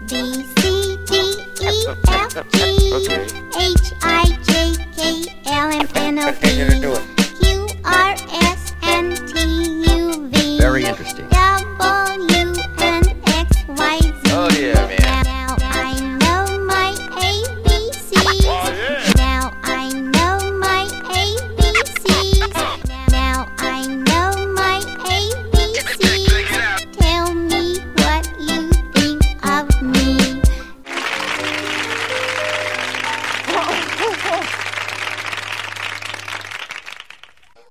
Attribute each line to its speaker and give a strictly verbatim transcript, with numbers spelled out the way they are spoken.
Speaker 1: B, C, D, E, F, G, H, I, J, K, L, M, N, O, P.